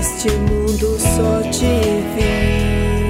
Neste mundo só te vi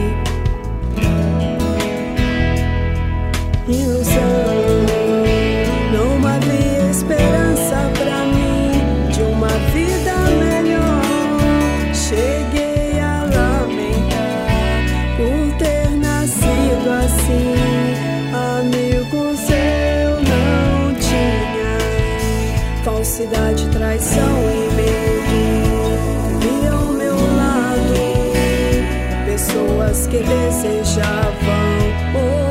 ilusão. Não havia esperança pra mim de uma vida melhor. Cheguei a lamentar por ter nascido assim. Amigos eu não tinha, falsidade, traição em mim. E ao meu lado pessoas que desejavam